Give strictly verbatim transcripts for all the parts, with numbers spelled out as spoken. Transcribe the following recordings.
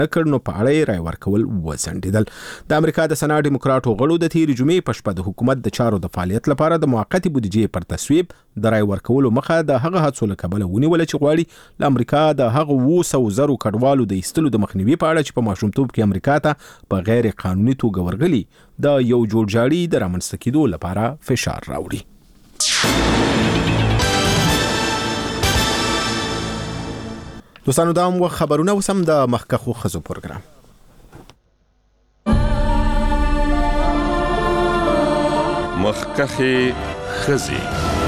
کړ نو په اړه رای ورکول وځنډیدل. د امریکا د سنا ډیموکراټو غړو د تیر جمعې په شپه د حکومت د چارو د فعالیت لپاره د موقتې بودیجې پر تصویب د رای ورکولو مخه د هغه هڅو له کبله ونیول چې غواړي له امریکا د هغه اوه سوه زرو کډوالو د ایستلو د مخنیوي په اړه چې په ماشومتوب کې امریکا ته په غیر قانوني توګه ورغلي د یو جوړجاړي د رامنځته کېدو لپاره فشار راوړي. دوستانو دا هم خبرونه وسم د مخکخو خزو پروګرام. مخکخي خزي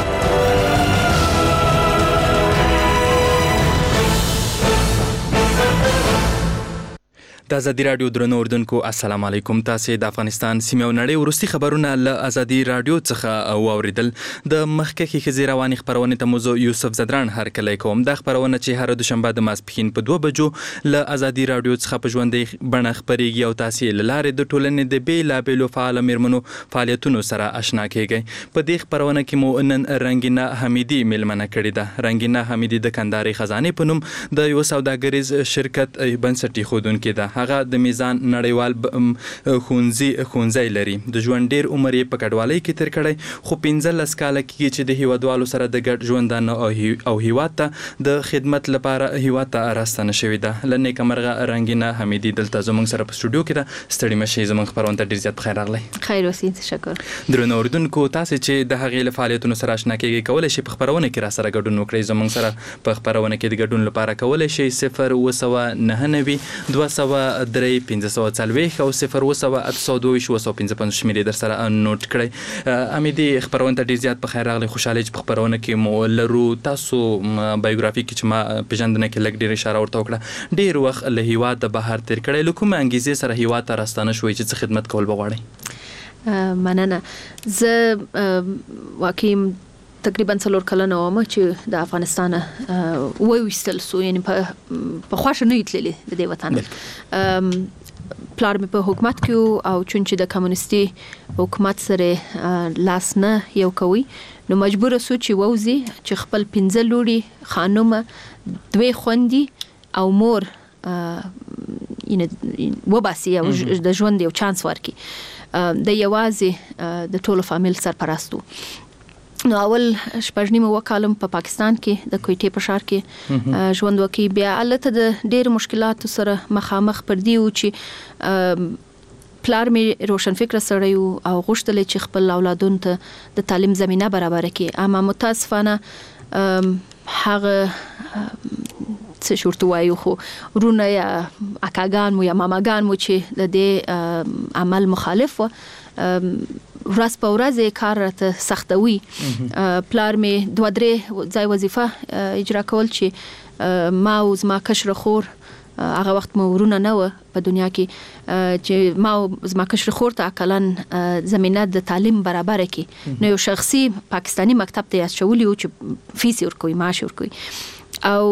د ازادي رادیو درنو اوردونکو السلام علیکم. تاسو د افغانستان سیمه او نړۍ ورستي خبرونه له ازادي رادیو څخه واوریدل. د مخکخي خزي رواني خبرونه ته موضوع یوسف زدران هر کله کوم. د خبرونه چې هر دوشنبه د ماسپښین په دوه بجو له ازادي رادیو څخه په ژوندۍ بڼه خبريږي او تاسو له لارې د ټولنې د بیلابېلو فعال میرمنو فعالیتونو سره آشنا کیږئ. په دې خبرونه کې مو نن رنگینا حمیدی ملمنه کړې ده. رنگینا حمیدی د کندهاري خزانه په نوم د یو سوداګریز شرکت بنسټي خودونکې ده. هغه د میزان نړیوال خونځي خونځي لري. د ژوند ډیر عمر یې په کډوالۍ کې تیر کړی خو پنځلس کاله کې چې د هیوادوالو سره د ګډ ژوندانه او هیواد ته د خدمت لپاره هیواد ته راستنه شوې ده. لنې کمرغه رنگینا حمیدی دلته زموږ سره په سټوډیو کې ده. ستړي مشي زموږ خبرونه ته ډیر زیات خیر راغلی. خیر اوسئ. تشکر. درنو اوردونکو تاسو چې د هغې فعالیتونو سره آشنا کیږئ کولای شئ په خبرونه کې را سره ګډون وکړئ. زموږ سره په خبرونه کې د ګډون لپاره کولای شئ صفر اوه سوه نهه نوي دوه سوه درې پنځه سوه څلوېښت او صفر اوه سوه اته سوه دوه ویشت اوه سوه پنځه پنځوس شمیرې در سره نوٹ کړئ. امیدي خبرونه ته ډیر زیات په خیر راغلی. خوشاله چې په خبرونه کې مو لرو تاسو بایوګرافي کې چې ما پیژندنه کې لګ ډیر اشاره ورته وکړه. ډیر وخت له هیواد د بهر تیر کړی. له کومه انګیزې سره هیواد ته راستانه شوئ چې څه خدمت کول بغواړئ؟ مننه. زه واقعي تقریبا څلور کلونه وم چې د افغانستان وایستل سو، یعنی په خوښه نه تللی د دې وطن. پلار مې په حکومت کې او چون چې د کمونیستي حکومت سره لاس نه یو کوي نو مجبور سو چې ووزي چې خپل پنځه لوري خانومه دوی خوندې او مور یعنی وباسي او د ژوند یو چانس ورکي. د یوازې د ټولو فامیل سرپرستو. نو اول شپږ نیمه وکالم په پاکستان کې د کویټې په ښار کې ژوند وکي. بیا البته د ډېر مشکلاتو سره مخامخ پر دی و چې پلار مې روشن فکر سره او غوښتل چې خپل اولادونو ته د تعلیم زمينه برابر کړي. اما متاسفانه هغه څه شورت وایو خو ورونه یا اکاګان مو یا ماماګان مو چې د دې عمل مخالف و ورځ په ورځ کار راته سختوي. پلار مې دوه درې ځای وظیفه اجرا کول چې ما او زما کشر خور هغه وخت مو ورونه نه و په دنیا کې چې ما او زما کشر خور ته اقلن زمينه د تعلیم برابر کړي. نو یو شخصي پاکستانی مکتب ته اچولي و چې فیس ورکوي معاش ورکوي او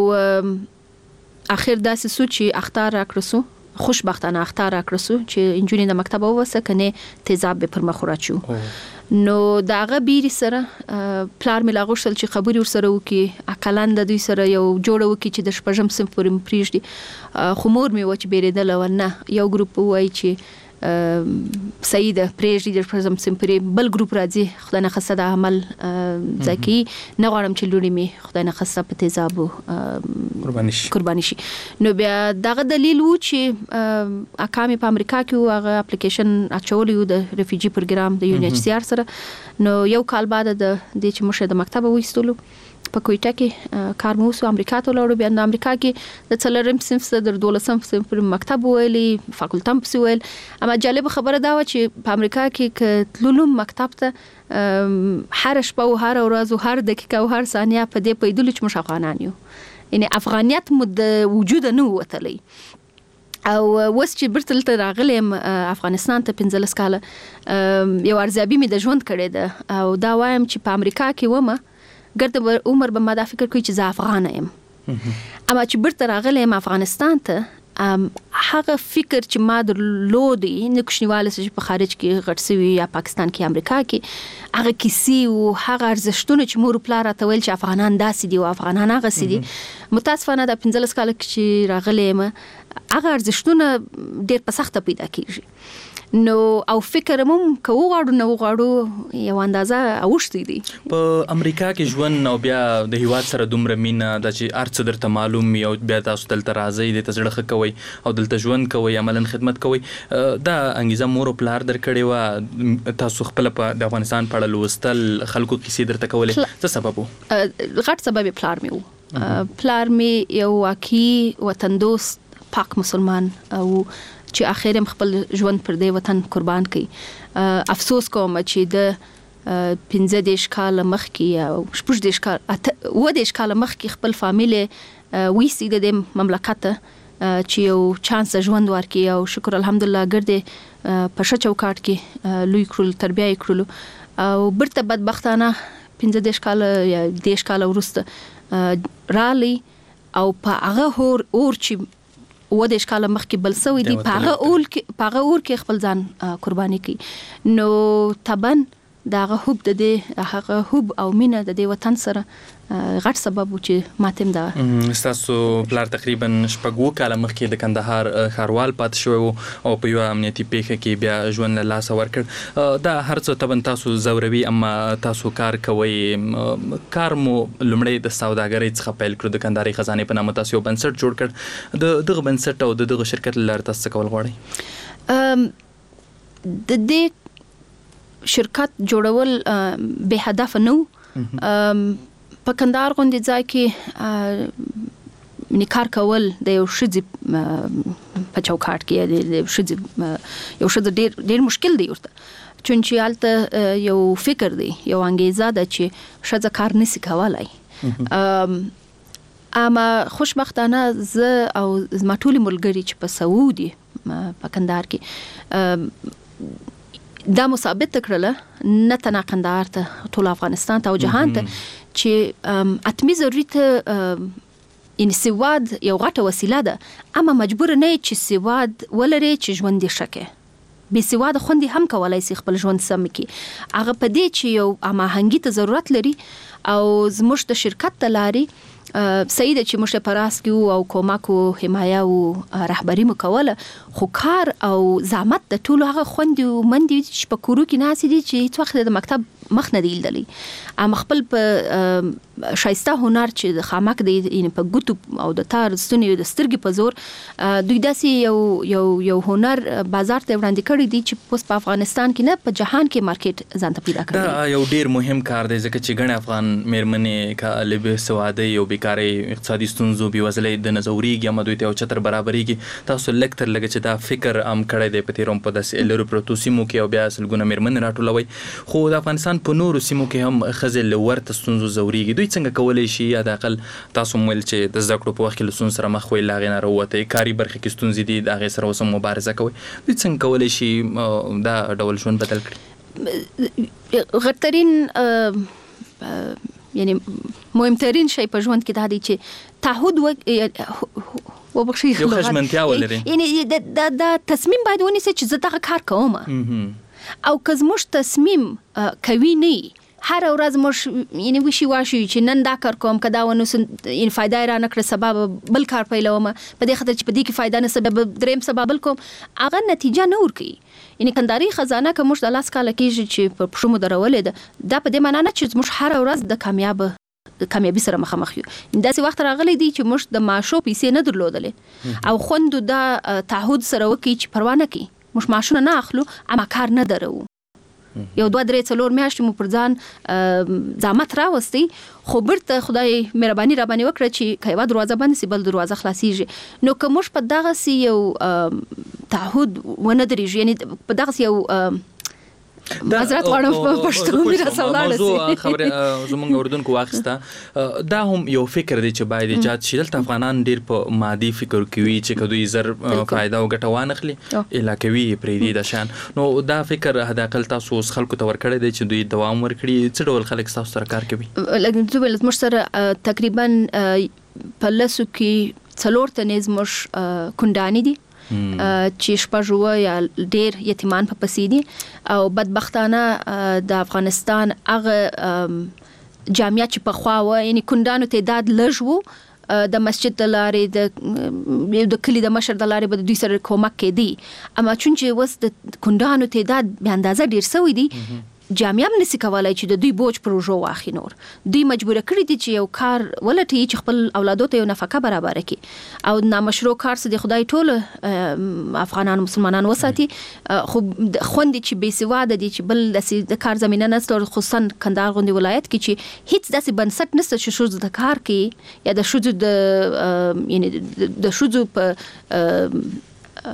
اخر داسې سو چې اختار راکړسو خوشبختانه اختار راکړسو چې انجونی د مکتب ووسه کنه تیزاب به پر مخ راچو. نو داغه بیری سره پلار مې لاغوشل چې خبري ور سره وکي اکلان د دوی سره یو جوړ وکي چې د شپږم صنف پورې پریږدي. خو مور مې و چې بیرېدل و نه یو ګروپ وای چې سید پریږدي د شپږم صنف پورې بل ګروپ راځي خدای نه خسته د عمل ځکه نه غواړم چې لوري مې خدای نه خسته په تیزابو قرباني شي قرباني شي. نو بیا دغه دلیل و چې اکامي په امریکا کې هغه اپلیکیشن اچولی و د ریفیجی پروګرام د یو ان ایچ سی آر سره. نو یو کال بعد د دې چې مشه د مکتب وېستلو په کویټه کې کار مو وسو امریکا ته لاړو. بیا د امریکا کې د څلورم صنف د دولسم صنف پر مکتب ویلي فاکولټم پس ویل. اما جالب خبره دا و چې په امریکا کې ک تللو مکتب ته هر شپه او هر ورځ او هر دقیقه او هر ثانیه په دې پیدل چې مش افغانان یو، یعنی افغانیت مد وجود نه وتلی. او وس چې برتل ته راغلم افغانستان ته پنځلس کاله یو ارزیابي مې د ژوند کړې ده او دا وایم چې په امریکا کې ومه ګرد عمر به ما دا فکر کوي چې زه افغان یم. اما چې برته راغلم افغانستان ته هغه فکر چې ما درلودي نه کوشنیواله چې په خارج کې غټسوي یا پاکستان کې امریکا کې هغه کیسي او هغه ارزښتونه چې مور پلار راته ویل چې افغانان داسې دي او افغانان هغه سي دي. متاسفانه د پنځلس کال کې راغلم هغه ارزښتونه ډېر په سخته پیدا کیږي. نو او فکر مم کوو غواړو نو غواړو یو اندازه اوښتې دي. په امریکا کې ژوند او بیا د هیواد سره دومره مینه د چې ارڅ درته معلوم یو بیا تاسو دلته راځي د تزړه کوي او دلته ژوند کوي عملاً خدمت کوي دا انګیزه مور او پلار درکړي وا تاسو خپل په د افغانستان په اړه لوستل خلکو کیسې درته کولې څه سبب وو؟ غټ سبب پلار مې وو. پلار مې یو واقعي وطن دوست پاک مسلمان او چې اخر هم خپل ژوند پر دې وطن قربان کړي. افسوس کوم چې د پنځه دیش کال مخکې او شپږ دیش کال و دیش کال مخکې خپل فامیل وېسي د مملکت چې یو چانس ژوند ورکړي او شکر الحمدلله ګرځي په ښه چوکاټ کې لوی کړل تربیه یې کړلو او برته بدبختانه پنځه دیش کال یا دیش کال وروسته رالی او په هغه اور اور چې و د اشکال مخکې بل سوی دی پاغه اول کې پاغه اور کې خپل ځان قرباني کړي. نو طبعا داغه حب د دې هغه حب او مینه د دې وطن سره غټ سبب و چې ماتم دا. تاسو پلار تقریبا شپږ کاله مخکې د کندهار ښاروال پات شو او په یو امنیتي پیښه کې بیا ژوند له لاسه ورکړ. دا هر څه طبعا تاسو زوروي اما تاسو کار کوي. کار مو لومړی د سوداګرۍ څخه پیل کړو د کندهاري خزانې په نامه تاسو یو بنسټ جوړ کړ. د دغه بنسټ او د دغه شرکت لپاره تاسو کول غواړئ؟ د دې شرکت جوړول به هدف نه په کندهار غونډې ځای کې نکار کول د یو شذ په چوکاټ کې د شذ یو شذ ډیر ډیر مشکل دی ورته چونچې حالت یو فکر دی یو انګیزه ده چې شذ کار نسی کولای. اما خوشبختانه زه او زما ټول ملګری چې په سعودي په کندهار کې دا مثابت کړله نه تنه کندهار ته ټول افغانستان ته او جهان ته چې اتمی ضرورت ان سواد یو غټه وسیله ده اما مجبور نه چې سواد ولري چې ژوند دې شکه به سواد خوندې هم کولای شي خپل ژوند سم کړي. هغه په دې چې یو اماهنګي ته ضرورت لري او زموږ د شرکت ته لاري سید چې مشه پراس کې او کوماکو حمایه او رهبری مکوله خو کار او زحمت د ټولو هغه خوندې مندې چې په کورو کې ناس دي چې هیڅ وخت د مکتب مخ نه دی لیدلی. ام خپل په شایسته هنر چې د خامک دی په ګوتو او د تار ستونی د سترګې په زور دوی داسې یو یو یو هنر بازار ته وړاندې کړی دی چې پوس په افغانستان کې نه په جهان کې مارکیټ ځان ته پیدا کړی. دا یو ډیر مهم کار دی ځکه چې ګڼ افغان میرمنې کا لبه سواده یو بیکاري اقتصادي ستونزو بيوزلې د نزوريږي هم دوی ته او چتر برابرېږي. تاسو لکتر لګ چې دا فکر ام کړی دی په تیروم په داسې لرو پروتو سیمو کې او بیا سلګونه میرمنې راټولوي خو د افغانستان په نورو سیمو کې هم خزل ورته ستونزو زوريږي. دوی څنګه کولای شي یا د اقل تاسو مول چې د زکړو په وخت کې لسون سره مخ وي لاغې نه وروته کاری برخه کې ستونزې دي د هغه سره وسم مبارزه کوي. دوی څنګه کولای شي دا ډول ژوند بدل کړي؟ غترین یعنی مهمترین شی په ژوند کې دا دی چې تعهد و وبخښي یو خشمنتیا ولري یعنی دا دا تصمیم باید ونیسي چې زه دغه کار کوم او که زموږ تصمیم کوي نه هر ورځ مش یعنی وشي واشي چې نن دا کار کوم کدا ونه ان فائدہ را نکړه سبب بل کار پیلوم په دې خاطر چې په دې کې فائدہ نه سبب دریم سبب بل کوم هغه نتیجه نه ورکي. یعنی کندهاري خزانه کوم د لاس کاله کېږي چې په پښمو درولې ده دا په دې معنی نه چې موږ هر ورځ د کامیاب د کامیابی سره مخامخ یو. داسې وخت راغلی دی چې موږ د ماشو پیسې نه درلودلې او خوند دا تعهد سره وکي چې پروا نه کوي موږ ماشونه نه اخلو اما کار نه درو. یو دوه درې څلور میاشتې مو پر ځان زحمت راوستي خو برته خدای مهرباني را باندې وکړه چې کایوا دروازه بند سي بل دروازه خلاصيږي. نو کوم په دغه سی یو تعهد ونه درېږي یعنی په دغه یو معذرت غواړم په پښتو کې راځولاله موضوع خبره زمونږ اردوونکو واخسته دا هم یو فکر دی چې باید ایجاد شي. دلته افغانان ډیر په مادي فکر کوي چې کدوې زر فائدہ او ګټه وانخلي علاقوي پریدي د شان نو دا فکر هدا کل تاسو خلکو ته ورکړی دی چې دوی دوام ورکړي څه ډول خلک تاسو سره کار کوي؟ لکه زه ول مش سره تقریبا په لاسو کې څلور تنیز مش کندانی دي چې شپږ یا ډیر یتیمان په پسې دي او بدبختانه د افغانستان هغه جامعه چې په خوا و یعنی کندانو تعداد لږ وو د مسجد د لارې د د کلی د مشر د لارې به دوی سره کومک کېدی اما چون چې وس د کندانو تعداد به اندازه ډیر سوی دی جامعه هم نسی کولای چې د دوی بوج پروژو واخی نور دوی مجبور کړی دي چې یو کار ولټي چې خپل اولادو ته یو نفقه برابر کړي او نامشروع کار څه د خدای ټول افغانان مسلمانان وساتي خو خوندې چې بې سواده دي چې بل د کار زمينه نسته خصوصا کندهار غوندي ولایت کې چې هیڅ داسې بنسټ نسته چې شوز د کار کې یا د شوز د یعنی د شوز په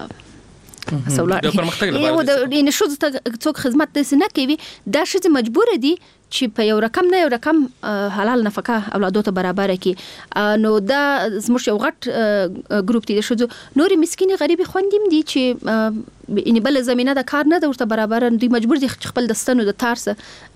د پرمختګ لپاره د ان شوز ته څوک خدمت دې نه کوي دا شې مجبور دي چې په یو رقم نه یو رقم حلال نفقه اولادو ته برابر کړي نو دا زموږ یو غټ ګروپ دی د شوز نوري مسکینه غریبي خوندیم دي چې ان بل زمينه د کار نه د ورته برابر دوی مجبور دي خپل دستانو د تارس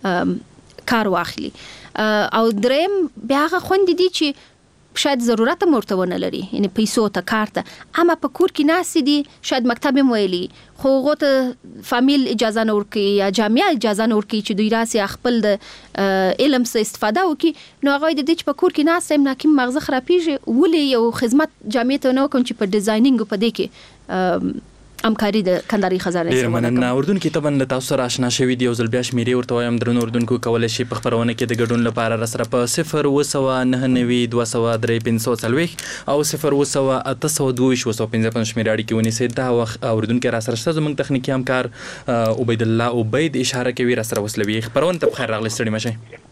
کار واخلي او دریم بیا هغه خوند دي چې شاید ضرورت مرته ونه لري یعنی پیسو ته کار ته اما په کور کې ناسي دي شاید مکتب مویلي خو غوته فامیل اجازه نور کوي یا جامعه اجازه نور کوي چې دوی راسي خپل د علم څخه استفاده وکي نو هغه د دې چې په کور کې ناسم ناکیم مغزه خرابېږي ولې یو خدمت جامعه ته نو کوم چې په ډیزاینینګ په دې کې همکاري د کندهاري خزانه سره مننه اردن کې طبعا له تاسو سره آشنا شوي دی او ځل بیا شمیرې ورته وایم درنو اردوونکو کولای شي په خبرونه کې د ګډون لپاره را سره په صفر اووه سوه نهه نوي دوه سوه درې پنځه څلوېښت او صفر اووه سوه اته سوه دوه ویشت اووه سوه پنځه پنځه شمیرې اړیکې ونیسئ دا وخت اردوونکي را سره شته زموږ تخنیکي همکار عبید الله عبید اشاره کوي را سره وسلوي خبرونه ته بخیر راغلی ستړي مشئ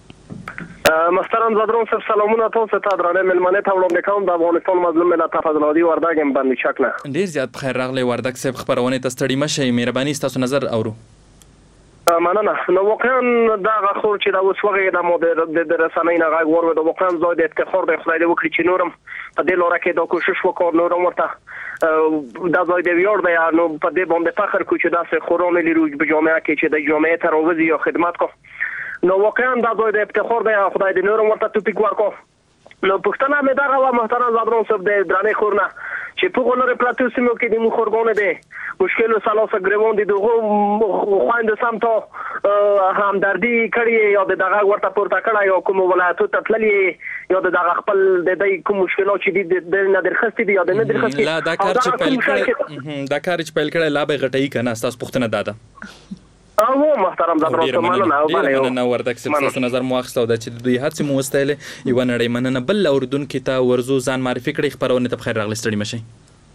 محترم زادرون صاحب سلامونه تاسو ته درانه ملمنه ته وړاندې کوم د افغانستان مظلوم ملت فضلادي وردګ هم باندې شکله ډیر زیات بخیر راغلی وردګ صاحب خبرونه ته ستړي مشئ مهرباني تاسو نظر اورو مننه نو واقعا دا غخور چې دا وسوغه د مودر د رسنۍ نه غوړ و د واقعا زاد افتخار د خدای دې وکړي چې نورم په دې لاره کې دا کوشش وکړ نورم ورته دا زاد ویور دی نو په دې باندې فخر کوي چې دا څه خورونه لري په جامعه کې چې د جامعه ترویج یا خدمت کو نو واقعا دا زاد افتخار دی خدای دې نورم ورته توپیک ورکو نو پښتنه مې دا غوا محترم زادرون صاحب د درانه خورنه چې په غوړه پلاتو سیمو کې د مخورګونه دي مشکل سلاسه ګریوان دي دغه خويند سمته همدردی کړی یا دغه ورته پورته کړی یا کوم ولایتو ته تللی یا دغه خپل د دې کوم مشکلات چې د نه درخستې دي یا د نه درخستې لا دا کار چې پیل کړی دا کار چې پیل کړی لا به غټي کنه تاسو پښتنه داده او محترم زادرون مننه او باندې مننه وردګ سیاسي نظر مو اخستو د چې دوی هڅه مو وستایله یو نړۍ مننه بل اردن کې تا ورزو ځان معرفي کړی خبرونه ته بخیر راغلی ستړي مشئ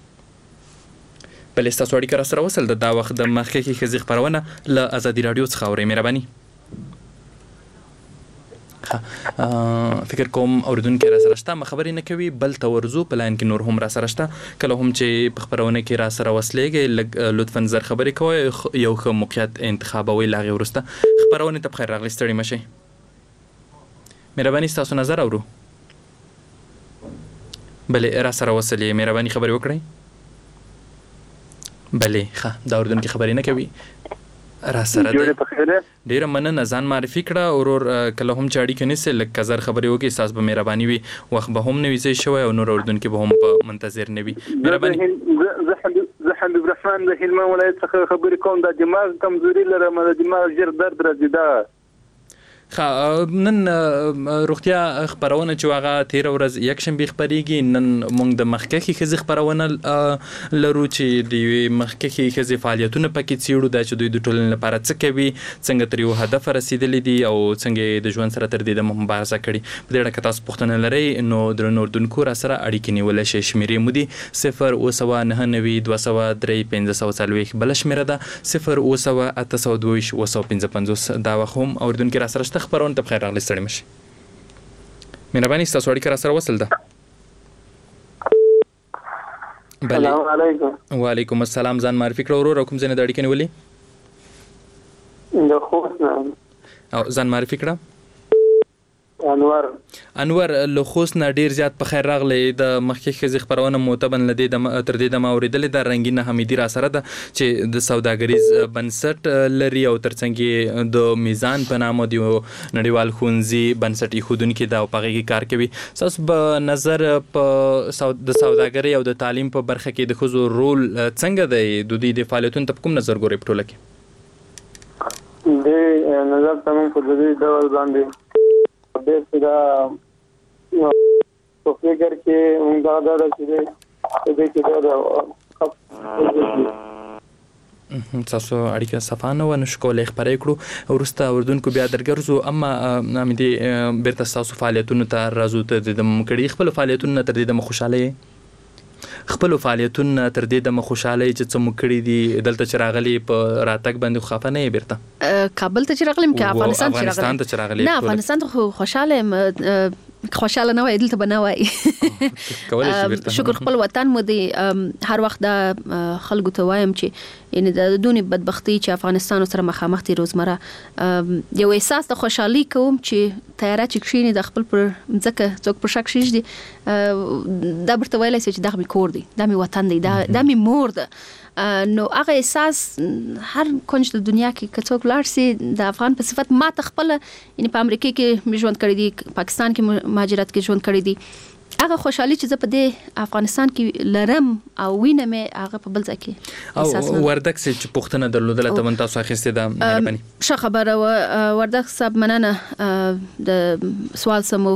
بل تاسو اړیکه را سره وصل د دا وخت د مخکې کې خزي خبرونه ل ازادي رادیو څخه اوري مهرباني فکر کوم اردن کې را سره شته ما خبرې نه کوي بل تورزو په لاین کې نور هم را سره شته کله هم چې په خبرونه کې را سره وسلېږي لطفا زر خبرې کوئ یو ښه موقعیت انتخابوي لاغې ورسته خبرونه ته بخیر راغلی ستړي مشئ مهرباني تاسو نظر اورو بلې را سره وصلې مهرباني خبرې وکړئ بلې ښه دا اردن کې خبرې نه کوي را سره ده ډیره مننه ځان معرفي کړه اورور کله هم چاړي کني سه لکه زر خبرې وکي احساس به مهرباني وي وخت به هم نوي ځای شوی او نور اردن کې به هم په منتظر نوي مهرباني زه حبيب الرحمن د هلمند ولایت څخه خبرې کوم د دماغ کمزوري لرم د دماغ ژر درد راځي دا خا نن روغتیا خبرونه چې واغه تیر ورځ یک شنبه خبريږي نن موږ د مخکې خزي خبرونه لرو چې د مخکې خزي فعالیتونه پکې چیړو د چې دوی د ټولنې لپاره څه کوي څنګه تر یو هدف رسیدلې دي او څنګه د ژوند سره تر دې د مبارزه کړي په دې اړه تاسو پوښتنه لرئ نو در نوردونکو را سره اړیکې نیول شي شمیرې مو دي صفر اووه سوه نهه نوي دوه سوه درې پنځه سوه څلوېښت بل شمیره ده صفر اووه سوه اته سوه دوه ویشت اووه سوه پنځه پنځوس دا وخت هم اردن کې را سره خبرونه ته بخیر راغلی ستړي مشئ مهرباني تاسو اړیکه را سره وصل ده السلام علیکم وعلیکم السلام ځان معرفي کړو ورور کوم ځای نه د اړیکې نیولې د خوست نه او ځان معرفي کړه انور انور له خوست نه ډیر زیات په خیر راغلی د مخکې خزي خبرونه معتبن لدی د تر دې د ماوریدل د رنگینه حمیدی را سره ده چې د سوداګریز بنسټ لري او ترڅنګ د میزان په نامه دی نړیوال خونځي بنسټي خودونکو دا په غیږ کار کوي تاسو په نظر په د سوداګری او د تعلیم په برخه کې د خزو رول څنګه دی د دې د فعالیتونو ته کوم نظر ګوري په ټوله کې د نظر تمام په دې ډول باندې د دا په فکر کې موږ دا دا چې دې کې دا تاسو اړیکه صفانه و نشو کولای خبرې کړو ورسته اردوونکو بیا درګرځو اما امې دې بیرته تاسو فعالیتونو ته راځو ته د مکړی خپل فعالیتونو تر دې د خوشاله خپل فعالیتونو تر دې د خوشاله چې څه مکړی دي دلته چراغلي په راتګ باندې خفه نه بیرته کابل ته چراغلم کې افغانستان افغانستان ته چراغلي نه افغانستان ته خوشاله خوشاله نه وای دلته بنوي شکر خپل وطن مو دی هر وخت د خلکو ته وایم چې ان د دونی بدبختی چې افغانستان سره مخامخ دي روزمره یو احساس د خوشحالي کوم چې تیاره چې کښینی د خپل پر ځکه څوک پر شک شي دي دا برته ویلای چې دا می کور دی دا می وطن دی دا دا می مور ده نو هغه احساس هر کونج د دنیا کې کڅوک لاړ سي د افغان په صفت ما تخپل یعنی په امریکا کې ژوند کړی دی پاکستان کې مهاجرت کې ژوند کړی دی هغه خوشحالي چې زه په دې افغانستان کې لرم او وینم هغه په بل ځای کې احساس نه وردک چې پښتنه درلودله ته من تاسو اخیسته ده مهرباني ښه خبره وردک صاحب مننه د سوال سمو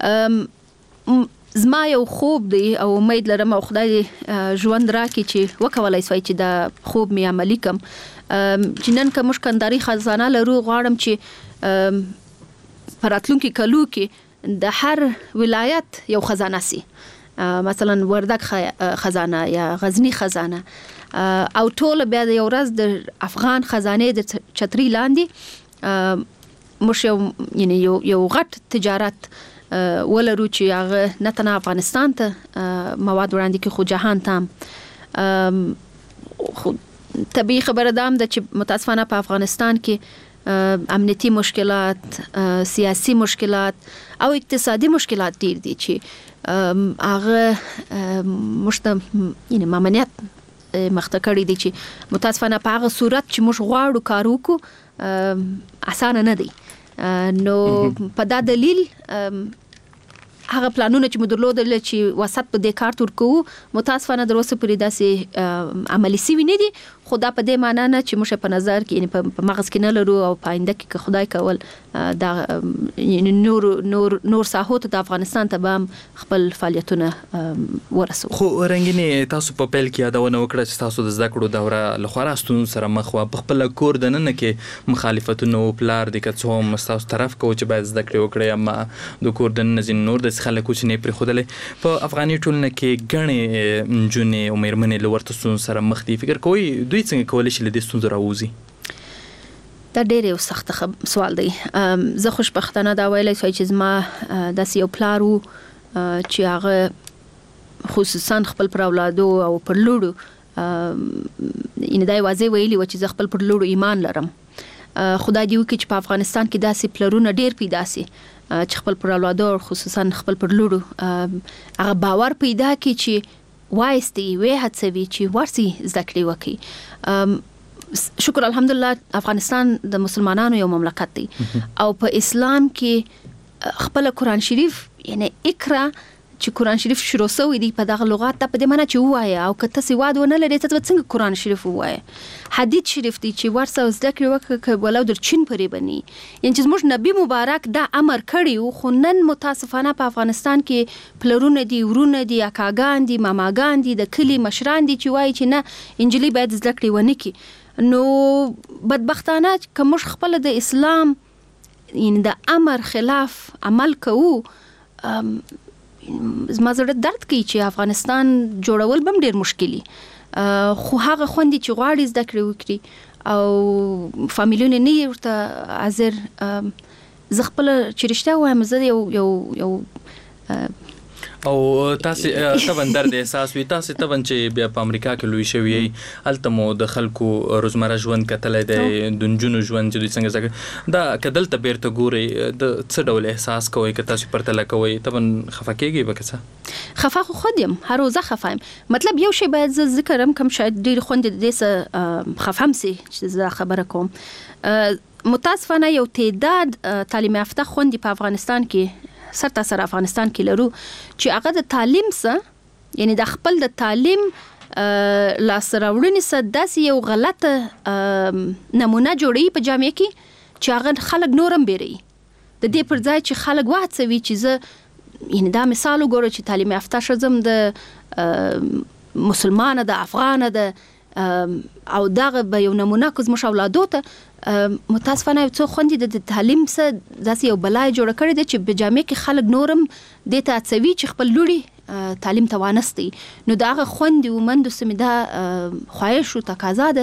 زما یو خوب دی او امید لرم او خدای ژوند راکړي چې وکولای شي چې دا خوب می عملی کم چې نن کوم شکنداري خزانه لرو غواړم چې پراتلونکو کلو کې د هر ولایت یو خزانه سي مثلا وردک خزانه یا غزنی خزانه او ټول بیا د یو ورځ د افغان خزانه د چتري لاندې مش یو یعنی یو یو غټ تجارت ولرو چې هغه نه تنه افغانستان ته مواد وړاندې کې خو جهان تام خو طبيعي خبره دام د چې متاسفانه په افغانستان کې امنیتي مشکلات سیاسي مشکلات او اقتصادي مشکلات ډیر دي چې هغه مشته یعنی مامنیت مخته کړی دي چې متاسفانه په هغه صورت چې موږ غواړو کار وکړو اسانه نه دی نو په دا دلیل هغه پلانونه چې مدرلودل چې وسط په دې کار تر کوو متاسفانه دروسه پرې داسې عملی سوي نه دي خدا په دې معنی نه چې موږ په نظر کې یعنی په مغز کې نه لرو او په آینده کې خدای کول دا یعنی نور نور نور ساحوت د افغانستان ته به خپل فعالیتونه ورسو خو رنګینه تاسو په پیل کې یادونه وکړه چې تاسو د زده کړو دوره لخوا ستون سره مخ و په خپل کور د نن کې مخالفتونه او پلار د کڅوم تاسو طرف کو چې باید زده کړو وکړي اما د کور د نن نور د خلکو چې نه پرې خودلې په افغاني ټولنه کې غنې جونې او مېرمنې لورته ستون سره مخ دي فکر کوي دوی څنګه کولای شي لدې ستونزو راوځي دا ډېر یو سخت سوال دی زه خوشبختانه دا ویلای شم چې زما د یو پلارو چې هغه خصوصا خپل پر اولادو او پر لوړو ان دای واځي ویلي و چې زه خپل پر لوړو ایمان لرم خدای دې وکړي چې په افغانستان کې داسې پلرونه ډېر پیدا سي چې خپل پر اولادو خصوصا خپل پر لوړو هغه باور پیدا کړي چې وایستي وې هڅوي چې ورسي زده کړې وکړي شکر الحمدلله افغانستان د مسلمانانو یو مملکت دی او په اسلام کې خپل قرآن شریف یعنی اقرا چې قرآن شریف شروع شوی دی په دغه لغات ته په دې معنی چې وایي او کته سواد ونه لري ته څنګه قرآن شریف وایي حدیث شریف دی چې ورسره زده کړې وکړه ولو در چین پرې بني یعنی چې موږ نبی مبارک دا امر کړی خو نن متاسفانه په افغانستان کې پلرونه دي ورونه دي اکاګان دي ماماګان دي د کلی مشران دي چې وایي چې نه انجلي باید زده کړې ونه کی نو بدبختانه کوم خپل د اسلام یعنی د امر خلاف عمل کوو زما زړه درد کوي چې افغانستان جوړول بم ډیر مشکلي خو هغه خوندې چې غواړي زده کړې وکړي او فامیلونه نه ورته حاضر زه خپل چې رښتیا وایم زه یو یو یو او تاسو تبن درد احساس وي تاسو تبن چې بیا په امریکا کې لوي شوی التمو د خلکو روزمره ژوند کتلې د دنجونو ژوند چې دوی څنګه څنګه دا کدل ته بیرته ګوري د څه ډول احساس کوي که تاسو پرته لکوي تبن خفکیږي بکڅه خفا خو خودم هر روزه خفایم مطلب یو شی باید ذکرم کم شاید ډیر خوند د دې خفم سي چې زه خبره کوم متاسفانه یو تعداد تعلیم یافته خوندې په افغانستان کې سر تاسو افغانستان کې لرو چې هغه د تعلیم سره یعنی د خپل د تعلیم لاسراوړنې سره داسې یو غلطه نمونه جوړي په جامعه کې چې هغه خلک نورم بیري د دې پر ځای چې خلک وهڅوي چې زه یعنی دا مثال وګورئ چې تعلیم یافته ښځه د مسلمانه د افغانه د او دغه به یو نمونه کوز مش اولادو ته متاسفانه څو خوندې د تعلیم سره داسې یو بلای جوړ کړی دی چې په جامع کې خلک نورم د ته اڅوي چې خپل لوري تعلیم توانستی نو دغه خوندې ومند سمیدا خواهش او تقاضا ده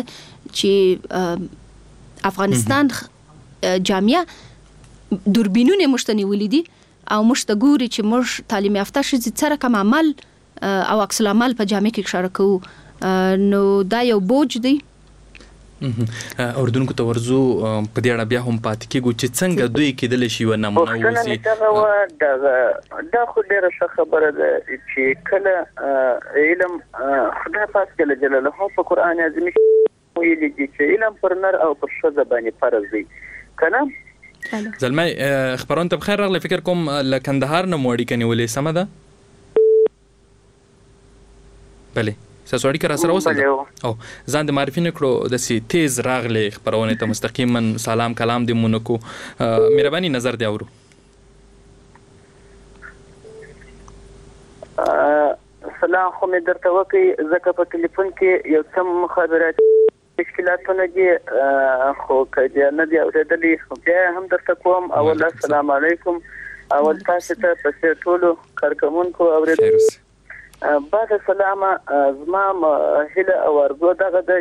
چې افغانستان جامعه دوربینونه مشتنی ولیدي او مشته ګوري چې موږ تعلیم یافته شې سره کوم عمل او عکس العمل په جامع کې ښکار کوو نو دا یو بوج دی اردن کو ته ورزو په دې اړه بیا هم پاتې کېږو چې څنګه دوی کېدل شي و نمونه وسی دا دا خو ډیره ښه خبره ده چې کله علم خدای پاک جل جلاله په قران عظیم ویلي چې علم پر نر او پر ښځه باندې فرض دی کنه زلمه خبرون ته بخیر راغلی فکر کوم ل کندهار نه موړی کني ولې سم ده بله تاسو اړیکه را سره وسه او ځان د معرفي نکړو د سی تیز راغلی خبرونه ته مستقیما سلام کلام دی مونکو مهرباني نظر دی اورو سلام خو مې درته وکي زکه په ټلیفون کې یو څه مخابرات مشکلاتونه دي خو کله نه دی اورېدلې بیا هم درته کوم اول السلام علیکم اول تاسو ته په ټولو کارکونکو اورېدل بعد سلامه زما هله او ارزو دغه د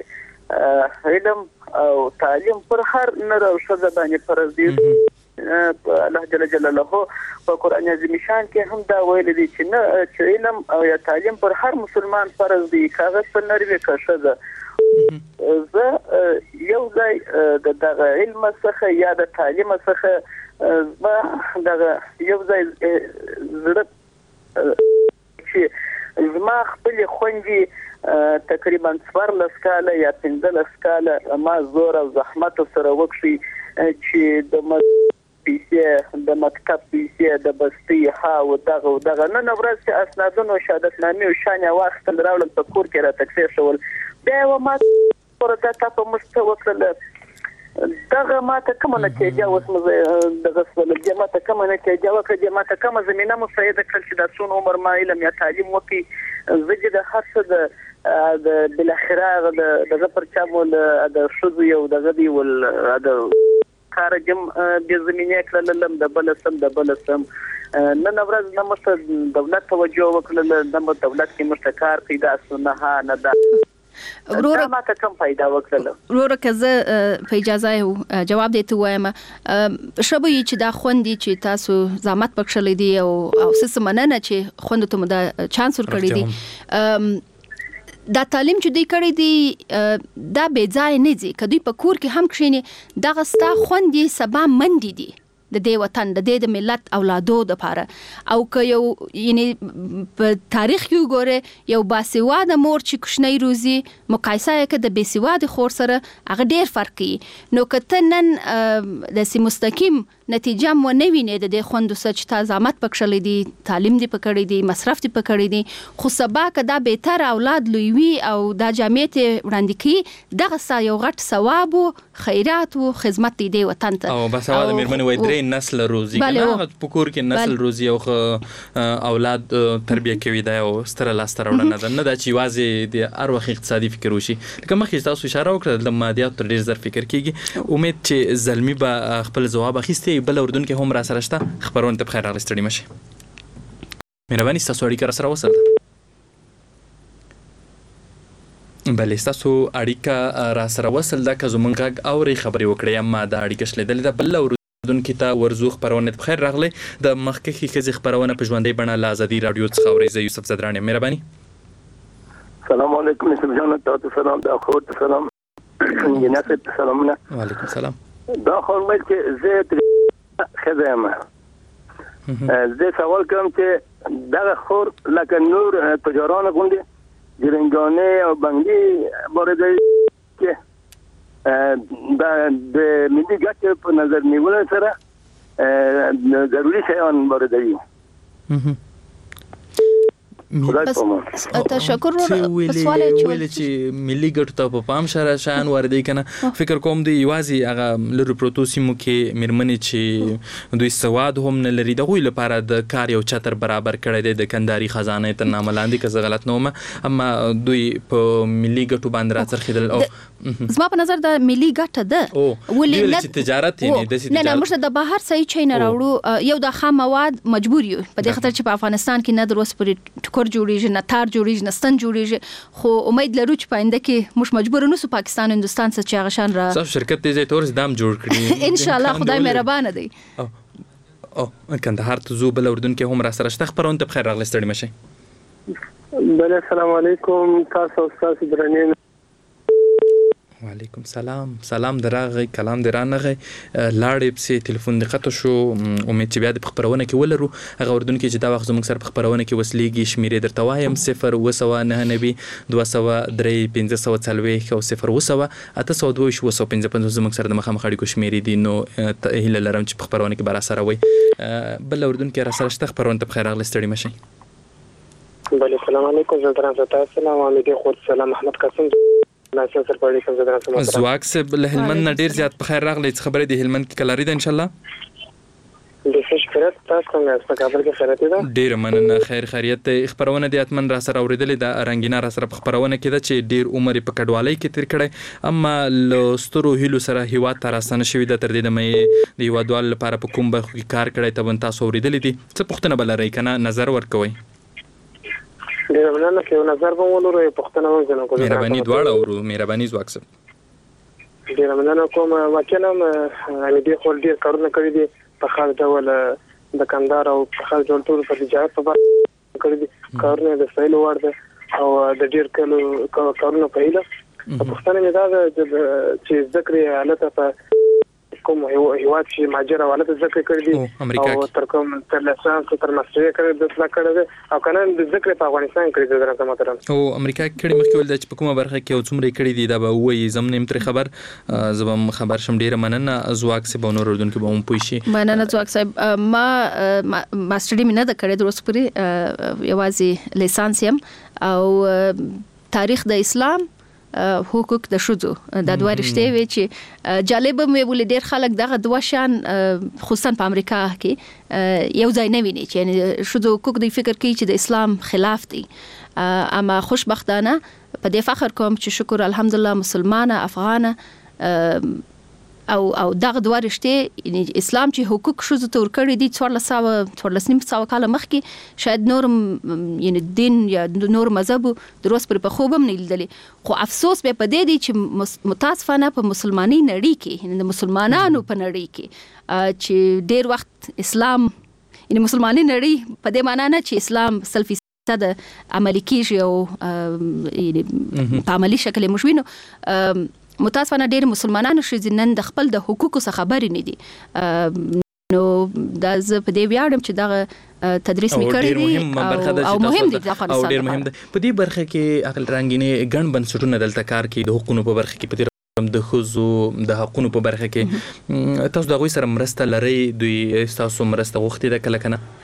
چې علم او تعلیم پر هر نر او ښځه باندې فرض دي الله جل جلاله په قران عظیم شان کې هم دا ویل دي چې نه چې علم او یا تعلیم پر هر مسلمان فرض دي کاغذ پر نر وی کښه زه یو ځای د دغه علم څخه یا د تعلیم څخه زما دغه یو ځای زړه زما خپل خوندې تقریبا څوارلس کاله یا پنځلس کاله ما زور او زحمت سره وکړي چې د پیسې د مکتب پیسې د بستی ها او دغه دغه نن ورځ چې اسنادونو شهادتنامې او شانه واخیستل راول په کور کې را تکفیر شول بیا و ما پر دغه په مستوى وکړل دغه ماته کوم نه کېږي اوس مزه دغه سولګي ماته کوم نه کېږي او کله ماته کوم زمينه مساعده کړل چې د څون عمر ما علم یا تعلیم وکي زګي د خاصه د بل اخره د دغه پرچامول د شذ یو دغه دی ول د کارجم د زمينه کړل د بل سم د بل سم نن ورځ نه مست دولت توجه وکړل د دولت کې مستقر پیدا سونه نه ده ورور ما ته کوم فائدہ وکړل ورور کزه په اجازه جواب دیته وایم شبوي چې دا خوندي چې تاسو زحمت پکښلې دي او او سس مننه چې خوند ته مدا چانس ور کړی دي دا تعلیم چې دی کړی دي دا بے ځای نه دي کدی په کور کې هم کښینی دا غستا خوندي سبا مندي دي د دې وطن د دې د ملت اولادو د پاره او که یو یعنی په تاریخ کې وګوره یو باسواده مور چې کوشنۍ روزي مقایسه کې د باسواده خور سره هغه ډیر فرق کوي نو کته نن د سی مستقیم نتیجه مو نه ویني د دې خوند سچ تا زحمت پکښلې دي تعلیم دی پکړې دي مصرف دی پکړې دي خو سبا کدا به تر اولاد لوی او د جامعیت وړاندې کی دغه سا یو غټ ثواب او خیرات او خدمت دی وطن ته او باسواده مېرمنې وای درې نسل روزي کنه پکور کې نسل روزي او اولاد تربیه کوي دا او ستر لاستر وړاندې نه نه د چې واځي د هر وخت اقتصادي فکر وشي لکه مخکې تاسو اشاره وکړه د مادیات تر ډیر زر فکر کیږي امید چې زلمی به خپل جواب اخیسته بل اردن کې هم را سره شته خبرونه ته بخیر راغلی ستړي مشه مهرباني تاسو اړیکه را سره وسره بلې تاسو اړیکه را سره وسل دا که زمونږ غږ اوري خبرې وکړې اما دا اړیکه شلیدلې ده بل اردن کې ته ورزو خبرونه ته بخیر راغلی د مخکې کې خبرونه په ژوندۍ بڼه له ازادي رادیو څخه اوري زه یوسف زدران مهرباني السلام علیکم یوسف جان تاسو سلام د اخوت سلام جناب سلامونه وعلیکم السلام دا خو مې چې زه خدمه زه سوال کوم چې دا خور لکه نور تجاران غونډه جرنګانه او بنګي بورده چې دا د ملي ګټې په نظر نیول سره ضروري شیان بورده دي خدای په امان. تشکر څه په ویلې سوال چې ویلې چې ملي ګټو ته په پام سره شان وردی کنه فکر کوم دی یوازې هغه لری پروتو سیمو کې مرمنې چې دوی سواد هم نه لري دغه لپاره د کار یو چتر برابر کړی دی د کنداري خزانه ته نامه لاندې که زه غلط نه وم اما دوی په ملي ګټو باندې راڅرخیدل او زما په نظر د ملي ګټه ده ولې چې تجارت یې د نه نه موږ د بهر صحیح چي نه راوړو یو د خام مواد مجبور یو په دې خاطر چې په افغانستان کې نه دروس پر ټکر جوړیږي نه تار جوړیږي نه ستن جوړیږي خو امید لرو چې پاینده کې موږ مجبور نه سو پاکستان هندستان څخه چې غشان را صاحب شرکت دې تور دام جوړ کړی ان شاء الله خدای مهربان دی. او کندهار ته زو بل اردن کې هم را سره شته خبرونه ته بخیر راغلی ستړي مشه. بله السلام علیکم تاسو استاد درنین. وعلیکم سلام سلام دراغه کلام درانغه لاړې په ټلیفون دقت شو امید چې بیا د خبرونه کې ولرو هغه اردن کې چې دا وخت زموږ سره په خبرونه کې وسلېږي شمیرې درته وایم صفر وسوه نه نوي دوه سوه درې پنځه سوه څلوېښت او صفر وسوه اته سوه دوه اووه سوه پنځه پنځوس زموږ سره د مخامخ اړیکو شمیرې دي نو هیله لرم چې په خبرونه کې به راسره وي بل اردن کې راسره شته خبرونه ته بخیر راغلی ستړي مشئ. بله السلام علیکم زه دران زتا السلام علیکم خود سلام محمد قاسم ناصر سر پړی کوم زه دران سم زواک سه له هلمند نه ډیر زیات په خیر راغلی خبرې د هلمند کې کلاري ده ان شاء الله د فش خیرت تاسو څنګه په کابل کې خیرت ده ډیر مننه خیر خیریت خبرونه د اتمن را سره اوریدلې د رنگینا را سره خبرونه کې ده چې ډیر عمر په کډوالۍ کې تیر کړي اما لسترو هیلو سره هیوا تر اسانه شوی د تر دې د مې د هیوادوال لپاره په کوم برخه کې کار کړی ته تاسو اوریدلې دي څه پوښتنه بلري کنه نظر ورکوي. ډیر مننه چې نظر به ولرو پښتنه وځنه کوم مهرباني دواړه اورو مهرباني زواک سره ډیر مننه کوم واکنه مې دې خپل ډیر کارونه کړی دي په خاص ډول د کندهار او په خاص ډول ټول په تجارت په اړه کړی دي کارونه د فایل ورده او د ډیر کلو کارونه په هیله پښتنه مې دا چې ذکر حالت په کوم هیواد چې ماجر حواله ذکر کړی دي او تر کوم تر لسان تر مستری کړی د څلا کړی او کنه د ذکر په افغانستان کې د درته مترم او امریکا کې مخکې ول د په کومه برخه کې څومره کړی دي دا به وایي زمونږ تر خبر زبم خبر شم ډیره مننه زواک سه بونور اردن کې به هم پوي شي. مننه زواک صاحب ما ماستری مینه د کړی دروس پوری یوازې لیسانس يم او تاریخ د اسلام حقوق د شذو د دوه رشته وی چې جالب مې ولې ډیر خلک دغه دوه شان خصوصا په امریکا کې یو ځای نه ویني چې شذو حقوق د فکر کوي چې د اسلام خلاف دي اما خوشبختانه په دې فخر کوم چې شکر الحمدلله مسلمانه افغانه او او دغه دوه رشته یعنی اسلام چې حقوق شذو تور کړی دي څوارلس سوه څوارلس نیم سوه کاله مخکې شاید نور یعنی دین یا نور مذهب دروس پر په خوبم نه لیدلې خو افسوس به په دې دي چې متاسفانه په مسلمانۍ نړۍ کې یعنی د مسلمانانو په نړۍ کې چې ډیر وخت اسلام یعنی مسلمانۍ نړۍ په دې معنی نه چې اسلام سلفي د عملی کیږي او یعنی په عملی شکل مشوینو متاسفانه ډېر مسلمانانو چې نن د خپل د حقوقو څخه خبرې نه دي نو دا زه په دې ویاړم چې دا تدریس مې کړی دی او مهم دي د افغانستان او ډېر مهم دی په دې برخه کې عقل رنگینه ګڼ بنسټونه دلته کار کوي د حقوقو په برخه کې په د خزو د حقوقو په برخه کې تاسو د غوي سره مرسته لري دوی تاسو مرسته غوښتي ده کله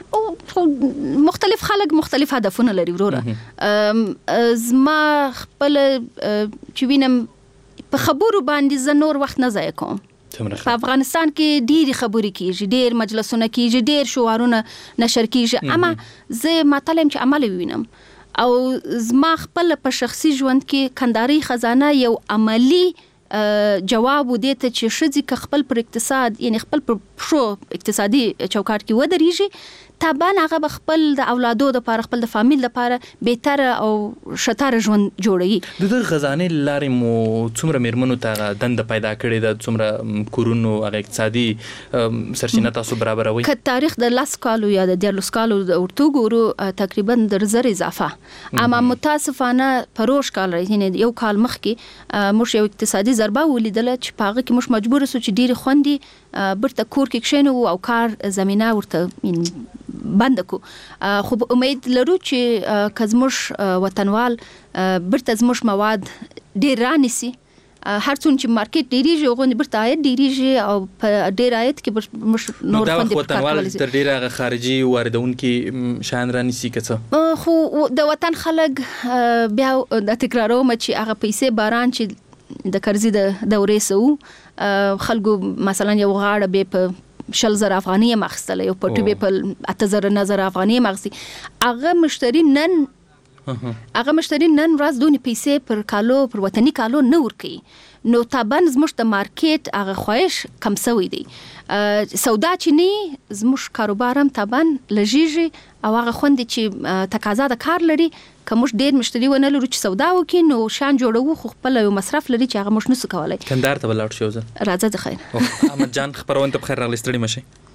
کنه مختلف خلک مختلف هدفونه لري وروره زما خپل چې وینم په خبرو باندې زه نور وخت نه ضایع کوم په افغانستان کې ډېری خبرې کیږي ډېر مجلسونه کیږي ډېر شعارونه نشر کیږي اما زه مطلب چې عمل وینم او زما خپل په شخصي ژوند کې کنداري خزانه یو عملی جواب ودی ته چې شذي ک خپل پر اقتصاد یعنی خپل پر شو اقتصادي چوکاټ کې ودرېږي طبعا هغه خپل د اولادو د لپاره خپل د فامیل لپاره بهتر او شتاره ژوند جوړوي د خزانه لارې مو څومره میرمنو ته دند پیدا کړي د څومره کورونو هغه اقتصادي سرچینه تاسو برابروي ک تاریخ د لاس کالو یا د دیارلس کالو د ورتو ګورو تقریبا د زر اضافه اما متاسفانه پروش کال یعنی یو کال مخکې مش یو اقتصادي ضربه ولیدل چې پاغه کې مش مجبور سو چې ډیره خوندي برته کور کې کښینو او کار زمينه ورته بند کو خو امید لرو چې کزمش وطنوال برته زمش مواد ډیر رانیسي هر څون چې مارکیټ ډیریږي غوندي برته عاید ډیریږي او په ډیر عاید کې مش نور فند وطنوال تر ډیره خارجي واردونکو شان رانیسي کڅه خو د وطن خلک بیا د تکراروم چې هغه پیسې باران چې د قرضې د دورې سو خلکو مثلا یو غاړه به په شل زر افغاني مخستله یو پټو به په اته زر نظر افغاني مخسي هغه مشتری نن هغه مشتری نن ورځ دونی پیسې پر کالو پر وطني کالو نه ورکي نو طبعا زموږ د مارکیټ هغه خواهش کم سوی دی سودا چې نه زموږ کاروبارم طبعا لږیږي او هغه خوندې چې تقاضا د کار لري کومش ډیر مشتری ونه لري چې سودا وکي نو شان جوړو خو خپل یو مصرف لري چې هغه مش نسو کولای کندهار ته ولاړ شو زه راځه د خیر احمد جان خبرونه ته بخیر راغلی ستړي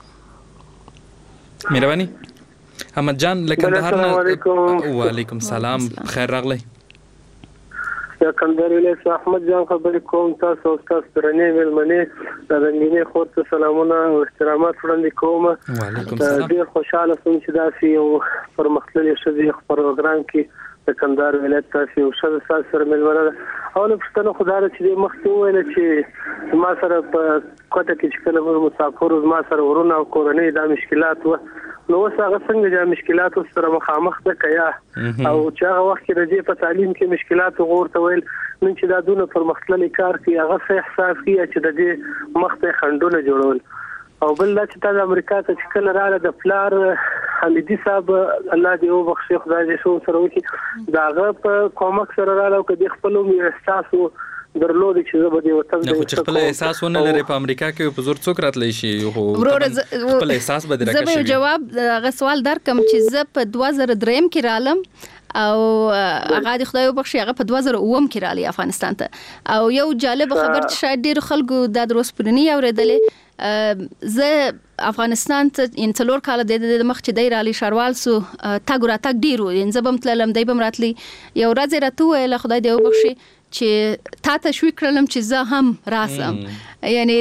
مشه مهرباني احمد جان لکندهار نه وعلیکم السلام خیر راغلی یا کندهار ولایت احمد جان خبرې کوم تاسو او تاسو درنې ملمنې د رنګینې خور ته سلامونه او احترامات وړاندې کوم وعلیکم السلام ډیر خوشاله سوم چې داسې یو پرمختللي شذي پروګرام کې د کندهار ولایت تاسو یو شذ سره ملمنه او له پښتنو خدای چې مخکې ویل چې ما سره په کوټه کې چې کله مسافر ما سره ورونه او کورنۍ دا مشکلات و نو اوس هغه څنګه چې مشکلات سره مخامخ ده کیا او چې هغه وخت کې د دې په تعلیم کې مشکلات غورته ویل نن چې دا دونه پرمختللي کار کوي هغه څه احساس کوي چې د دې مخته خندونه جوړول او بل دا چې د امریکا ته چې کله رااله د فلار حمیدي صاحب الله دې وبخښي خدای دې شو سره وکړي داغه په کومک سره رااله او کدي خپل احساسو درلود چې زه به د وطن د خپل احساسونه لري په امریکا کې په زور څوک راتلی شي خو خپل احساس به درکړي زه به جواب غو سوال درکم چې زه په دوه زره درې کې رالم او هغه د خدای وبخښي هغه په دوه زره اووه کې رالی افغانستان ته او یو جالب خبر چې شاید ډیر خلکو د دروس پرنی اوریدلې زه افغانستان ته ان څلور کال د مخ چې دی رالی شاروال سو تاګ را تاګ ډیرو ان زبم تللم دی بم راتلی یو ورځ راته ویل خدای دې وبخښي چې تا ته شوي کړلم چې زه هم راسم یعنی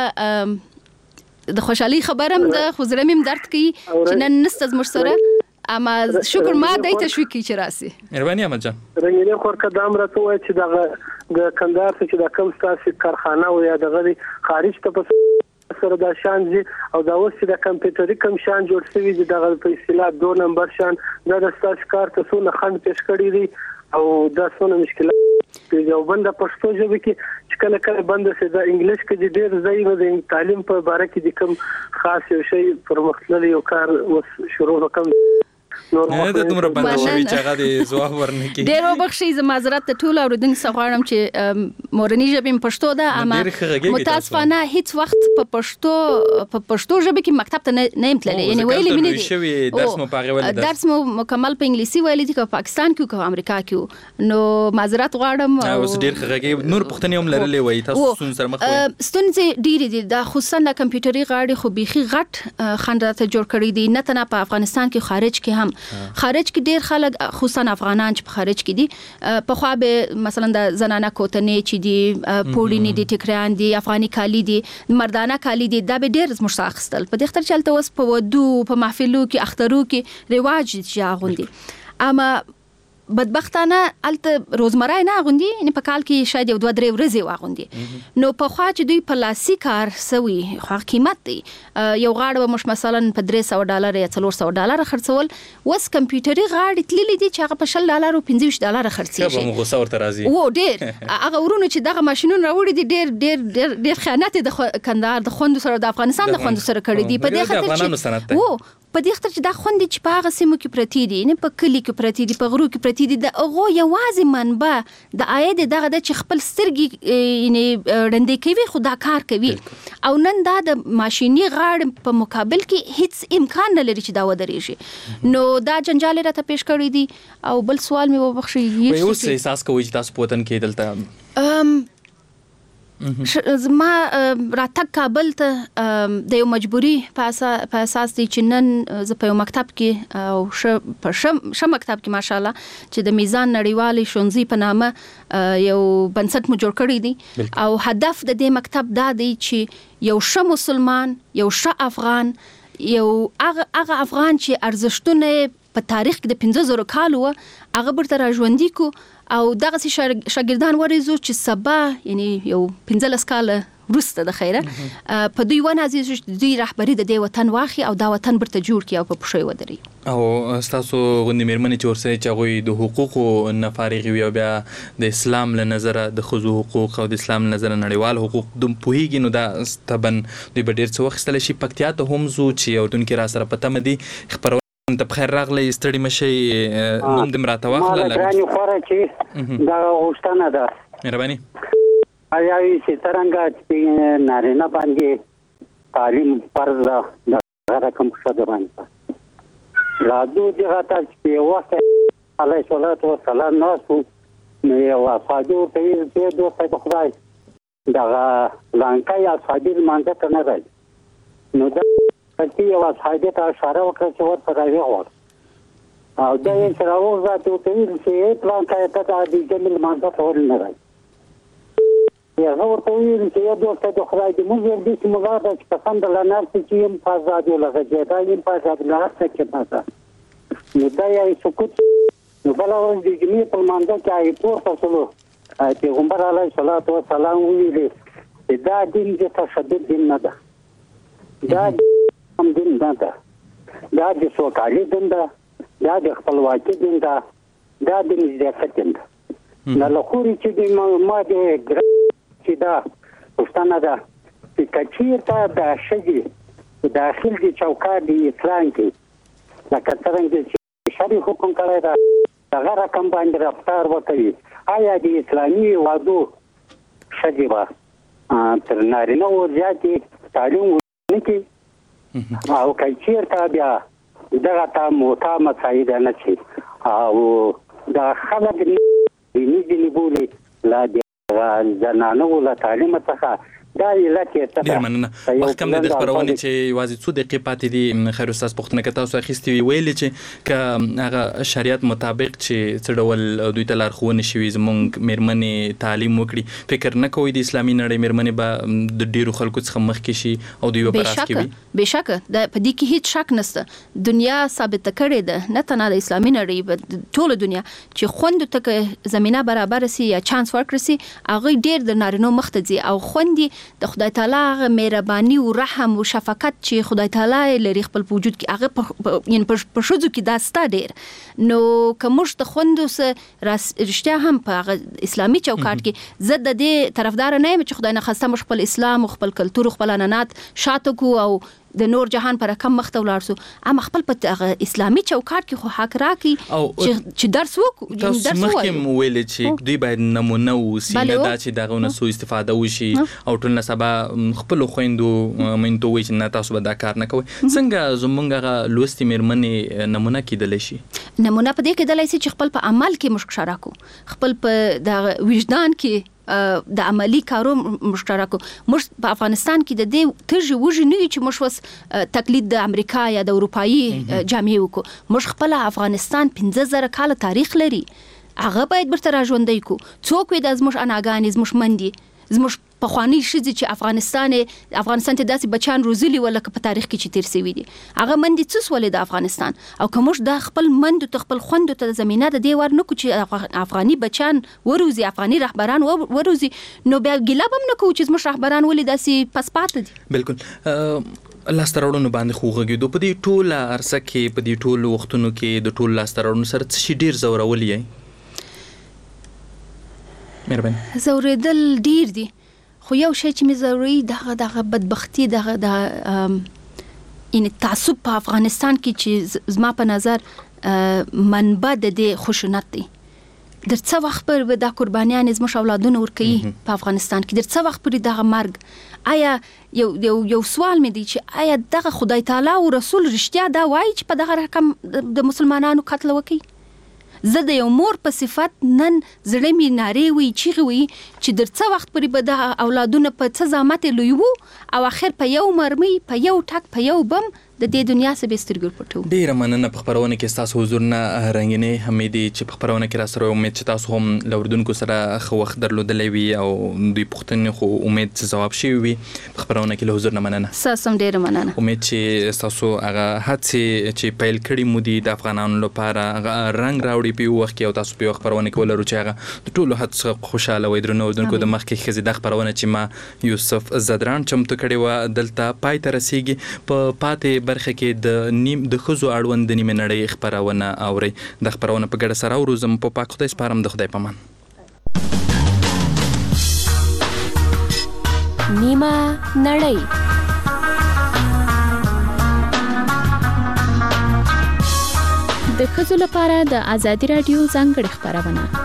دا د خوشحالي خبرم ده خو زړه مې درد کوي چې نن نسته زموږ سره اما شکر ما دای ته شوي کی چې راسي مهرباني احمد جان رنګینې خور کدام راته وای چې دا د کندهار چې د کم ستاسو کارخانه او یا دغه خارج ته په سره دا شان دي او دا اوس چې د کمپیوټري کم شان جوړ شوی دي دغه په اصطلاح دو نمبر شان دا د ستاسو کار ته څونه خند پیش کړی دي او دا څونه مشکلات یو بنده پښتو ژبه کې چې کله کله بنده سي د انګلیش کې ډېر ځای نو د تعلیم په باره کې د کوم خاص یو شی پرمختللی یو کار وس شروع وکم نه د دومره بنده شوی چې هغه د ځواب ورنکي ډېر وبخښي زه معذرت ته ټول اوریدونکو څخه غواړم چې مورنۍ ژبه مې پښتو ده اما متاسفانه هیڅ وخت په پښتو په پښتو ژبه کې مکتب ته نه یم تللی یعنی ویلې مې نه دي درس مو پاغه ولې درس مو مکمل په انګلیسي ویلې دي په پاکستان کې او امریکا کې نو معذرت غواړم اوس ډېر خغږی نور پښتنې هم لرلې وای تاسو ستون سره مخ وای ستونزې ډېرې دي دا خصوصا د کمپیوټري غاړي خو بيخي غټ خندات جوړ کړی دي نه تنه په افغانستان کې خارج کې هم خارج کې ډیر خلک خصوصا افغانان چې په خارج کې دي په خوا به مثلا د زنانه کوتنې چې دي پوډینی دي ټکران دي افغاني کالی دي مردانه کالی دي دا به ډیر زموږ اخستل په دې اختر چلته اوس په ودو په محفلو کې اخترو کې رواج دي غوندي اما بدبختانه الته روزمره نه غوندي نه په کال کې شاید یو دوه درې ورځې واغوندي نو په خوا چې دوی په لاسي کار سوي خو قیمت دی یو غاړه مش مثلا په درې سوه ډالر یا څلور سوه ډالر خرڅول وس کمپیوټري غاړه تللی دي چې هغه په شل ډالر او پنځه ویشت ډالر خرڅي شي به غوسه ورته راځي و ډیر هغه ورونه چې دغه ماشينونه راوړي دي ډیر ډیر ډیر ډیر خیانت د کندهار د خوند سره د افغانستان د خوند سره کړی دي په دې خاطر چې و په دې خاطر چې دا خوند چې په هغه سیمو کې پرتی دي نه په کلی کې پرتی دي په غرو کې پرتی دي د هغه یوازې منبع د عاید دغه د چې خپل سترګې یعنی رندې کوي خدا کار کوي او نن دا د ماشيني غاړ په مقابل کې هیڅ امکان نه لري چې دا ودرېږي نو دا جنجال راته پیش کړی دي او بل سوال مې وبخښي یو څه احساس کوي چې تاسو پوتن کې دلته ام زما راتګ کابل ته د یو مجبوري په اساس دي چې نن زه په یو مکتب کې او ش په ش مکتب کې ماشاءالله چې د میزان نړیوالې شونزي په نامه یو بنسټ مو جوړ کړی دي او هدف د دې مکتب دا دی چې یو ش مسلمان یو ش افغان یو هغه هغه افغان چې ارزښتونه په تاریخ کې د پنځه زره کالو هغه برته راژوندي کو او دغه شاګردان ورزو چې سبا یعنی یو پنځلس کاله وروسته د خیره په دوی ونازي چې دوی رهبری د دې وطن واخی او دا وطن برته جوړ کی او په پښوی ودري. او تاسو غوندي مېرمنې چې ورسې چې غوي د حقوقو نه فارغ وي او بیا د اسلام له نظر د خزو حقوق او د اسلام له نظر نړیوال حقوق د پوهیږي نو دا ستبن دوی به ډیر څه وخت شي پکتیا ته هم زو چې او دونکو را سره پته مدي خبرونه ته بخیر راغلی ستړي مشي نوم د مراته واخله لګراني خوره چې دا غوښتنه ده مهرباني آیا چې څنګه چې نارینه باندې تعلیم فرض ده دا رقم څه باندې راځو چې غاټه چې وخت علی صلوات و سلام ناسو نو یو افاجو ته یې دوه په خدای دا لانکا یا صادر مانځه ته نه راځي نو دا چې یو افاجو ته اشاره وکړه چې ورته راځي او دا یې سره وځاتو ته چې لانکا ته د جمیل مانځه ته ورنه راځي یا نو ورته ویل چې یو دوه د خدای دې موږ دې چې موږ راځي چې پسند لنار چې یم فازادو لږه دا یم فازاد لاره چې پاتہ نو دا یې سکوت نو بل اول دې جمعې په مانځه کې آی پور تاسو چې پیغمبر علیه الصلاۃ والسلام ویلي چې دا دین د تشدد دین نه ده دا هم دین نه ده دا د سوکالي دین ده دا د خپلواکي دین ده دا د نزاکت دین ده نه لخوري چې د ما د چې دا پښتانه ده چې کچیرته د شګي داخل دي چوکاټ دی اسلام کې لکه څنګه چې شری حکم کړی دا هغه رقم باندې رفتار وکړي آیا د اسلامي وادو شګي با تر نارینه او زیاتې تعلیم ورنکي او کچیرته بیا دغه تا موتا مسایل نه شي او دا خلک دیني دیني بولی لا زنانه ولا تعلیم څخه دا لکه ته ډیر مننه محکم د خبرونه چې واځي څو دقیقې پاتې دي خیر استاد پښتنه کته تاسو اخیستي ویل چې ک هغه شریعت مطابق چې څه ډول دوی ته لارښوونه شوي زمونږ مېرمنې تعلیم وکړي فکر نه کوي د اسلامي نړۍ مېرمنې به د ډیرو خلکو څخه مخکې شي او دوی په راس کې وي بشک د په دې کې هیڅ شک نشته دنیا ثابت کړي ده نه تنه د اسلامي نړۍ ټول دنیا چې خوند ته زمينه برابر سي یا چانس ورکړي سي هغه ډیر د نارینو مختځي او خوندي د خدای تعالی مهرباني او رحم او شفقت چې خدای تعالی لري خپل وجود کې هغه یعنی په شوزو کې دا ستا ډیر نو کومش د خوندو سره رښتیا هم په اسلامي چوکاټ کې زه د دې طرفدار نه یم چې خدای نه خواسته مش خپل اسلام او خپل کلتور او خپل عنعنات شاته کو او د نور جهان پر کم مخته ولاړ سو اما خپل په اسلامي چوکاټ کې خو حق راکي چې درس وکړو درس وکړو ویل چې دوی باید نمونه وسی نه دا چې دغه نه سو استفاده وشي او ټول نه سبا خپل خويندو مینتو وی چې نه تاسو به دا کار نه کوي څنګه زمونږه لوستي مېرمنې نمونه کېدل شي نمونه په دې کې دلای شي چې خپل په عمل کې مشکشاره کو خپل په د وجدان کې د عملی کارو مشترکو مش په افغانستان کې د دې ترجه وژنې نه چې مش وس تقلید د امریکا یا د اروپאי جامعه وکړو مش خپل افغانستان پنځه زره کال تاریخ لري هغه باید برته راژوندې کو څوک وي د زموږ اناګانې زموږ مندي زموږ په خواني شې چې افغانستان افغانستان ته داسې بچان روزلي ولکه په تاریخ کې چې تیر سوي دي هغه مندي څه ولې د افغانستان او کومش د خپل مند ته خپل خوند ته زمينه د دی ور نه کو چې افغاني بچان وروزي افغاني رهبران وروزي نو بیا ګلاب هم نه کو چې زموږ رهبران ولې داسې پسپات دي بالکل لاسترونو باندې خوغږي په دې ټول ارسه کې په دې ټول وختونو کې د ټول لاسترونو سره څه ډیر زورولي مهرباني زوریدل ډیر دي خو یو شی چې مې ضروري دغه دغه بدبختی دغه د ان تعصب په افغانستان کې چې زما په نظر منبع د دې خشونت دی در څه وخت پر د قربانیان زموږ اولادونه ورکوي په افغانستان کې در څه وخت پر دغه مرګ آیا یو یو یو سوال مې دی چې آیا دغه خدای تعالی او رسول رښتیا دا وایي چې په دغه رقم د مسلمانانو قتل وکړي زه د یو مور په صفت نن زړه می نارې وي چیغي وي چې در څه وخت پرې به د اولادونه په څه زحمت لوي وو او اخر په یو مرمي په یو ټک په یو بم د دې دنیا څخه به سترګې پټو. ډیره مننه په خبرونه کې تاسو حضور نه رنګینې حمیدي چې په خبرونه کې را سره امید چې تاسو هم لوردونکو سره خو وخت درلودلې وي او دوی پوښتنې خو امید چې جواب شي وي. په خبرونه کې له حضور نه مننه. تاسو هم ډیره مننه. امید چې تاسو هغه هڅې چې پیل کړې مو دي د افغانانو لپاره رنګ راوړي په وخت کې او تاسو په خبرونه کې ولرو چې هغه د ټولو هڅه خوشاله وي. درنو اردوونکو د مخکې خزي د خبرونه چې ما یوسف زدران چمتو کړي و دلته پای ته رسیږي. په پاتې برخه کې د نیم د خزو اړوند د نیمه نړۍ خبرونه اوري. د خبرونه په ګډه سره ورزم په پاک خدای سپارم. د خدای پامان. نیمه نړۍ د ښځو لپاره د ازادي راډیو ځانګړې خبرونه.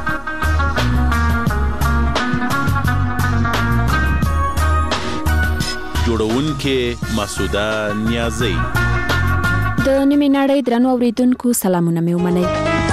جوړونکې مسعوده نیازی. د نیمه نړۍ درنو اوریدونکو سلامونه مې ومنئ.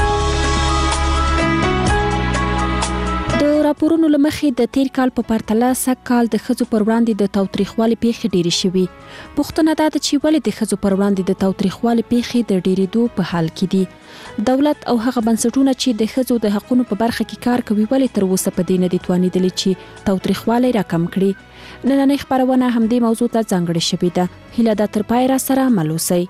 د راپورونو لمخې د تیر کال په پرتله سږ کال د ښځو پر وړاندې د تاوتریخوالي پیښې ډېرې شوي. پوښتنه دا ده چې ولې د ښځو پر وړاندې د تاوتریخوالي پیښې د ډېرېدو په حال کې دي. دولت او هغه بنسټونه چې د ښځو د حقونو په برخه کې کار کوي ولې تر اوسه په دې نه دي توانېدلي چې تاوتریخوالی راکم کړي. نننۍ خبرونه همدې موضوع ته ځانګړې شوې ده. هیله ده تر پای را سره مل اوسئ.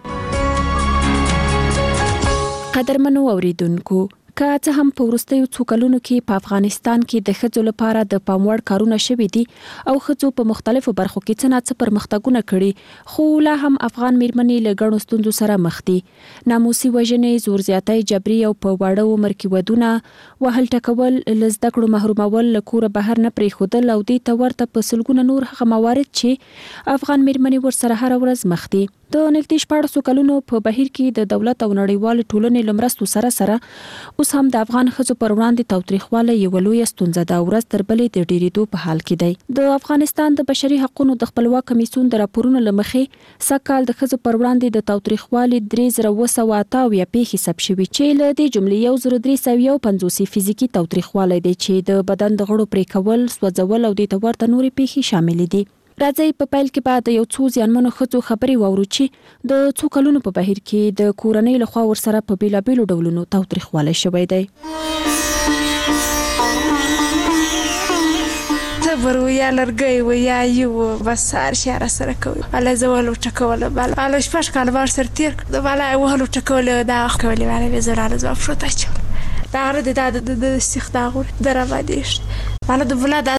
قدرمنو اوریدونکو، که څه هم په وروستیو څو کلونو کې په افغانستان کې د ښځو لپاره د پام وړ کارونه شوي دي او ښځو په مختلفو برخو کې څه ناڅه پرمختګونه کړي، خو لا هم افغان میرمنې له ګڼو ستونزو سره مخ دي. ناموسي وژنې، زور زیاتی، جبري او په واړه عمر کې ودونه، وهل ټکول، له زده کړو محرومول، له کوره بهر نه پرېښودل او دې ته ورته په سلګونه نور هغه موارد چې افغان میرمنې ورسره هره ورځ مخ دي. د نږدې شپاړسو کلونو په بهیر کې د دولت او نړیوال ټولنې له مرستو سره سره اوس هم د افغان ښځو پر وړاندې تاوتریخوالی یوه لویه ستونزه ده او ورځ تر بلې د ډېرېدو په حال کې دی. د افغانستان د بشري حقونو د خپلواک کمیسیون د راپورونو له مخې سږ کال د ښځو پر وړاندې د تاوتریخوالي درې زره اووه سوه اته اویا پیښې ثبت شوي چې له دې جملې یو زر درې سوه یو پنځوس فزیکي تاوتریخوالی دی چې د بدن د غړو پرې کول، سوځول او دې ته ورته نورې پیښې شاملې دي. راځئ په پیل کې بعد یو څو زیانمنو ښځو خبرې واورو چې د څو کلونو په بهیر کې د کورنۍ لخوا ورسره په بیلابیلو ډولونو تاوتریخوالی شوی دی. تبر ویا لرګی ویا یو بس هر شي را سره کوي. الله زول وټکوله بل الله شپږ کال بار سر تیر د بالا وهلو ټکوله دا کولی بالا به زړه زو افروت اچ دا غره د د د سیخ دا غره درا باندې بالا د ولادت